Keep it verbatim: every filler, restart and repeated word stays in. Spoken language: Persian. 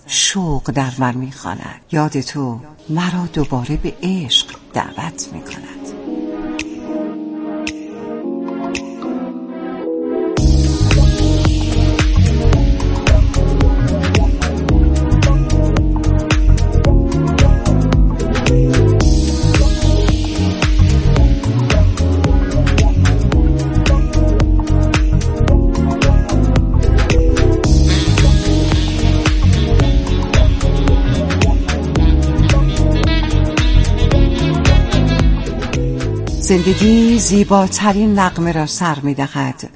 شوق در من میخواند. یاد تو مرا دوباره به عشق دعوت میکند. زندگی زیباترین نغمه را سر می دهد